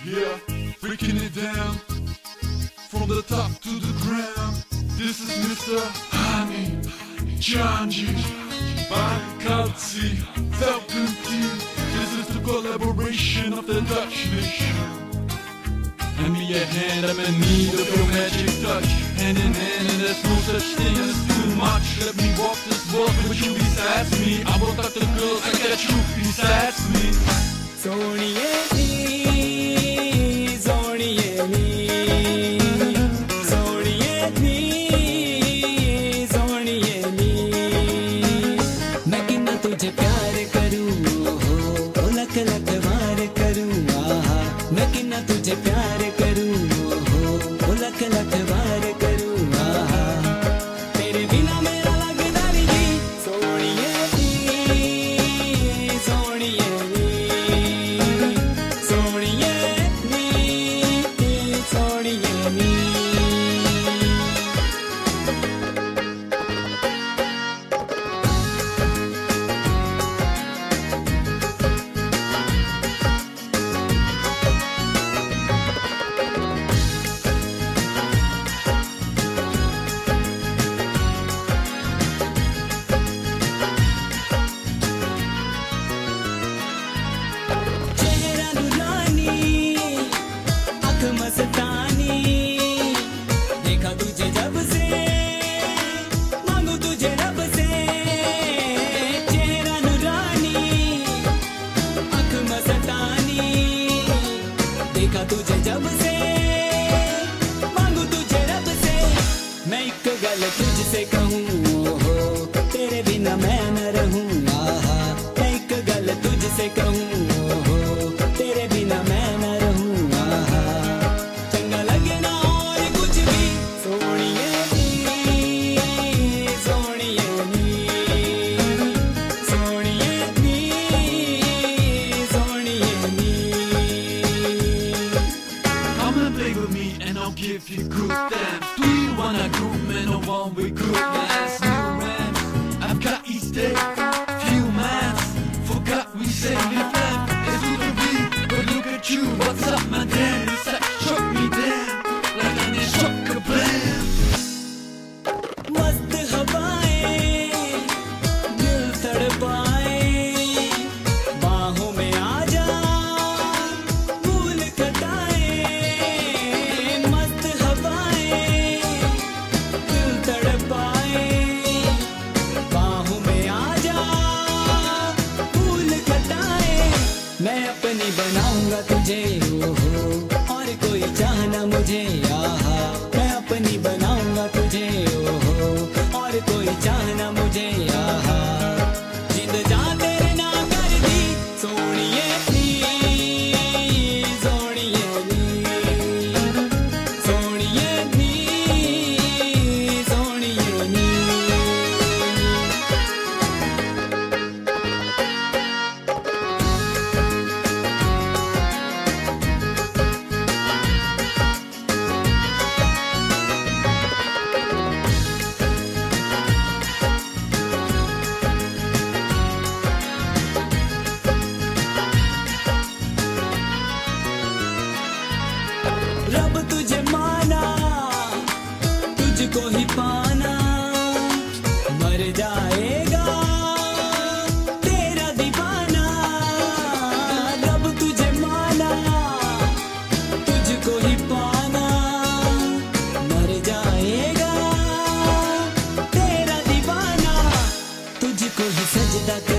here, breaking it down from the top to the ground. This is Mr. Hani Janji Bakalti Falcon Team. This is the collaboration of the Dutch nation. Hand me a hand, I'm in need of your magic touch. Hand in hand, and there's no such thing as too much. Let me walk this walk with you besides me. I won't talk to the girls, I got you besides me. Soniye ni, soniye ni, soniye ni, soniye ni. मैं कितना तुझे प्यार करूँ, ओ लख लख बार करूँ, आहा। मैं कितना तुझे प्यार करूँ, ओ लख लख बार करूँ, आहा। तेरे बिना मेरा लगता नहीं। सोनिए नी, सोनिए नी, सोनिए नी, सोनिए नी। चेहरा दुलानी, आँख मस्तानी, देखा तुझे जब से, मांगू तुझे रब से। चेहरा दुलानी, आँख मस्तानी, देखा तुझे जब से, मांगू तुझे रब से। मैं एक गल तुझसे कहूँ, ओहो, तेरे बिना मैं न रहूँ, आहा। मैं एक गल तुझसे कहूँ, ओहो, तेरे बिना मैं न रहूँ, आहा। चंगा लगे ना और कुछ भी। सोनिए नी, सोनिए नी, सोनिए नी, सोनिए नी। Come and play with me and I'll give you good dance. Do you wanna groove, man, or one with good dance? New rhymes, I've got each day, few minds, forgot we say live life is to the beat. But look at you, what's up, my damn? It's like struck me down, like an struck a plan. मस्त हवाएं दिल तड़पाए, बाहों में आ जा फूल खटाए। मस्त हवाएं दिल तड़पाए, बाहों में आ जा फूल खटाए। मैं अपनी बनाऊंगा तुझे, ओहो, और कोई चाहना मुझे, आहा। मैं अपनी बनाऊंगा तुझे, ओहो, और कोई चाहना मुझे, आहा। जिंद जान तेरे नाम कर दी। सोनिए नी, सोनिए नी, सोनिए नी, सोनिए नी। रब तुझे माना, तुझको ही पाना, मर जाएगा तेरा दीवाना। रब तुझे माना, तुझको ही पाना, मर जाएगा तेरा दीवाना। तुझको ही सजदा